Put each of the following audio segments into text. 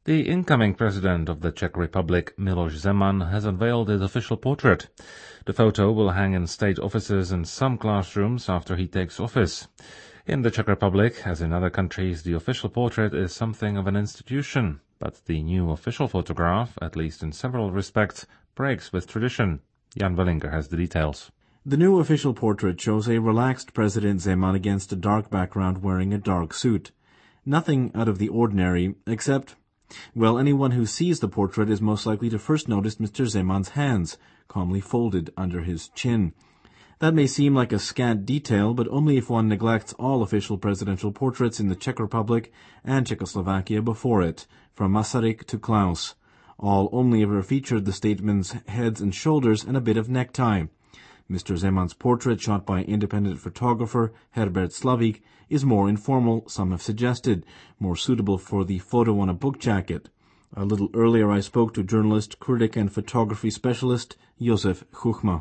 The incoming president of the Czech Republic, Miloš Zeman, has unveiled his official portrait. The photo will hang in state offices and some classrooms after he takes office. In the Czech Republic, as in other countries, the official portrait is something of an institution, but the new official photograph, at least in several respects, breaks with tradition. Jan Wellinger has the details. The new official portrait shows a relaxed President Zeman against a dark background wearing a dark suit. Nothing out of the ordinary, except, well, anyone who sees the portrait is most likely to first notice Mr. Zeman's hands, calmly folded under his chin. That may seem like a scant detail, but only if one neglects all official presidential portraits in the Czech Republic and Czechoslovakia before it, from Masaryk to Klaus. All only ever featured the statesman's heads and shoulders and a bit of necktie. Mr. Zeman's portrait, shot by independent photographer Herbert Slavík, is more informal, some have suggested, more suitable for the photo on a book jacket. A little earlier I spoke to journalist, critic and photography specialist Josef Chuchma.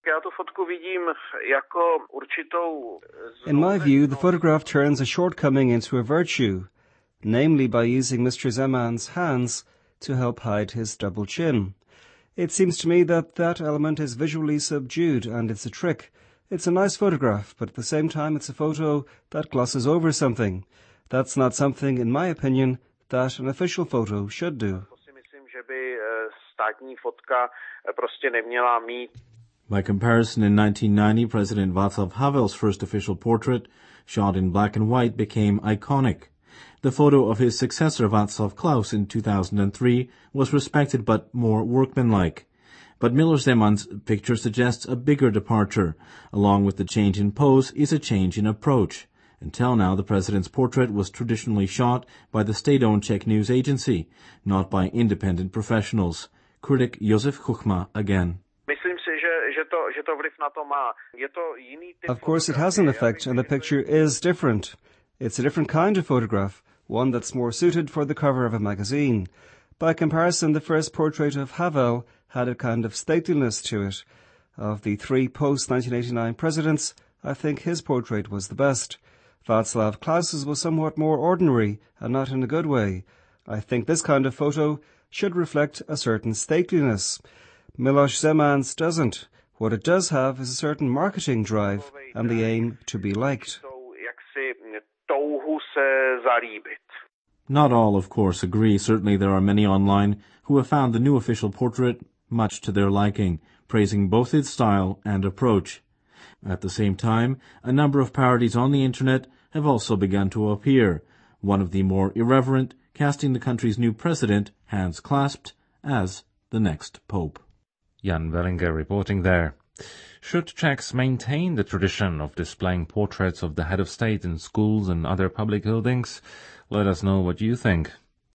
In my view, the photograph turns a shortcoming into a virtue, namely by using Mr. Zeman's hands to help hide his double chin. It seems to me that that element is visually subdued, and it's a trick. It's a nice photograph, but at the same time it's a photo that glosses over something. That's not something, in my opinion, that an official photo should do. By comparison, in 1990, President Václav Havel's first official portrait, shot in black and white, became iconic. The photo of his successor, Václav Klaus, in 2003 was respected but more workmanlike. But Miloš Zeman's picture suggests a bigger departure. Along with the change in pose is a change in approach. Until now, the president's portrait was traditionally shot by the state-owned Czech news agency, not by independent professionals. Critic Josef Chuchma again. Of course it has an effect, and the picture is different. It's a different kind of photograph, one that's more suited for the cover of a magazine. By comparison, the first portrait of Havel had a kind of stateliness to it. Of the three post-1989 presidents, I think his portrait was the best. Václav Klaus's was somewhat more ordinary, and not in a good way. I think this kind of photo should reflect a certain stateliness. Miloš Zeman's doesn't. What it does have is a certain marketing drive and the aim to be liked. Not all, of course, agree. Certainly there are many online who have found the new official portrait much to their liking, praising both its style and approach. At the same time, a number of parodies on the internet have also begun to appear, one of the more irreverent casting the country's new president, hands clasped, as the next pope. Jan Wellinger reporting there. Should Czechs maintain the tradition of displaying portraits of the head of state in schools and other public buildings? Let us know what you think.